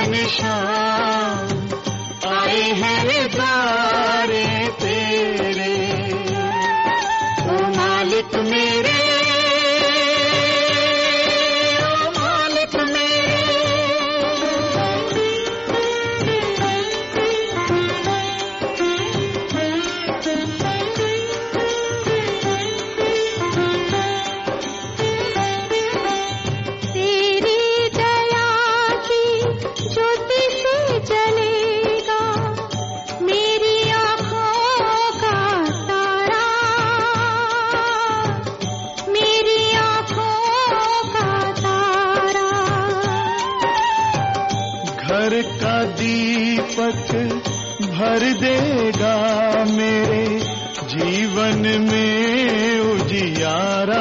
घनश्याम आए हैं द्वारे तेरे। ओ मालिक मेरे, ओ मालिक मेरे, तेरी दया की ज्योति से जलेगा मेरी आँखों का तारा, मेरी आँखों का तारा। घर का दीपक भर देगा मेरे जीवन में उजियारा,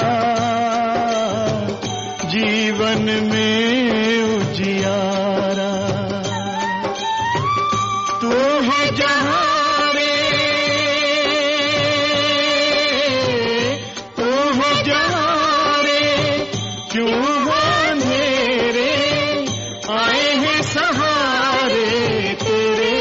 जीवन में उजियारा। तू है जहाँ रे, तू है जहाँ रे, क्यों हो अंधेरे, आए हैं सहारे तेरे।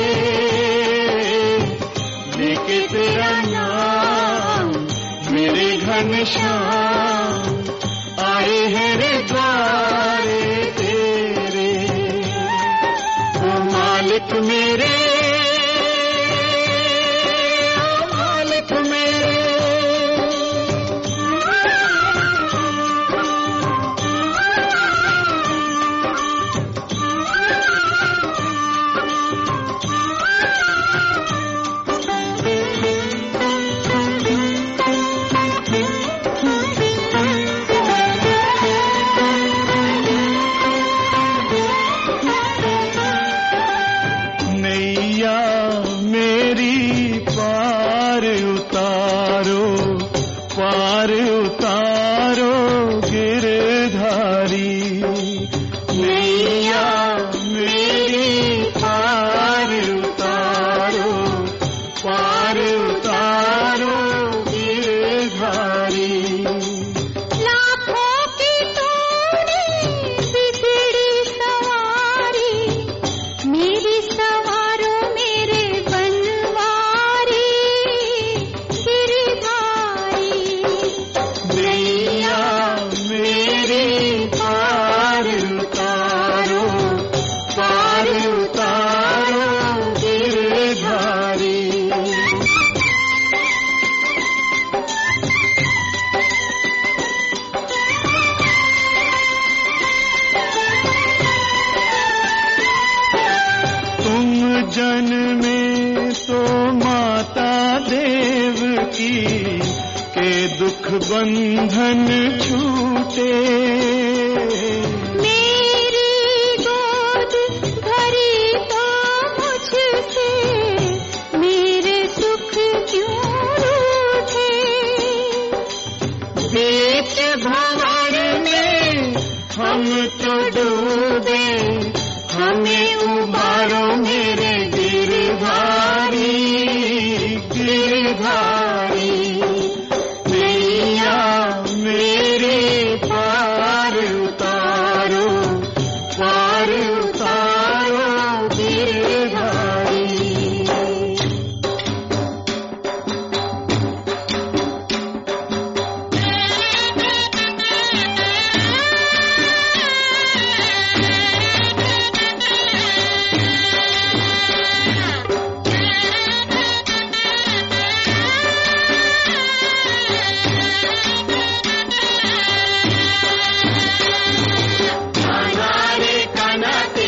लेके तेरा नाम मेरे घनश्याम आए हैं रे द्वारे तेरे। ओ मालिक मेरे, ओ मालिक मेरे, नैया मेरी पार उतारो, पार उतारो गिरधारी। नैया मेरी पार उतारो, पार उतारो गिरधारी। लाखों की तूने बिगड़ी सवारी, मेरी सवारो मेरे बनवारी गिरधारी। नैया मेरी पार उतारो, पार उतारो गिरधारी। तुम जन्मे तो माता देवकी के दुख बंधन छूटे। मेरी गोद भरी तो मुझसे, मेरे सुख क्यों रूठे। बीच भंवर में हम तो डूबे, हमें उबारो मेरे गिरधारी, गिरधारी। नैया मेरे पार उतारो, पार उतारो गिरधारी। काना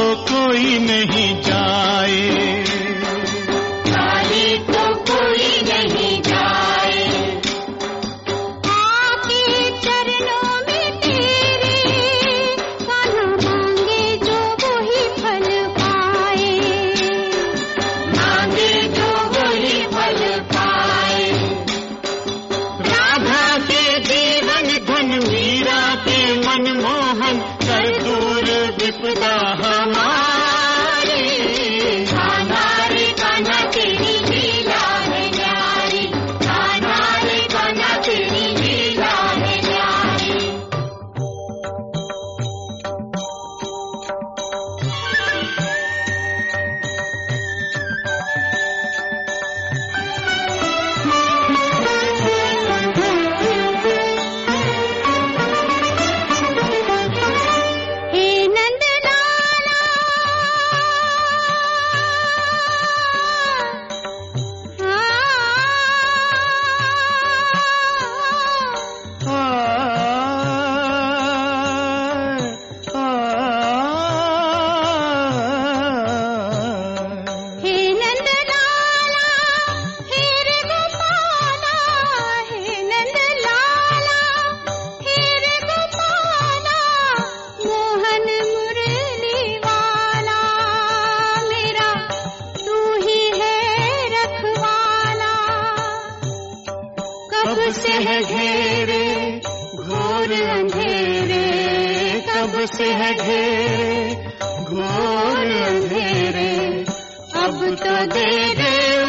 तो कोई नहीं जाए, खाली तो कोई नहीं जाए। आके चरणों में तेरे कान्हा मांगे जो वही फल पाए, मांगे जो वही फल पाए। राधा के जीवन धन, मीरा के मनमोहन, कर दूर विपदा हमारी। कान्हा रे कान्हा तेरी लीला है न्यारी, कान्हा रे कान्हा तेरी लीला है न्यारी। हे नंदलाला, हे नंदलाला, हे रे गोपाला, हे नंदलाला, हे रे गोपाला, मोहन मुरली वाला, मेरा तू ही है रखवाला। कब से है घेरे घोर अंधेरे, कब से है घेरे घोर अंधेरे, अब तो दे दे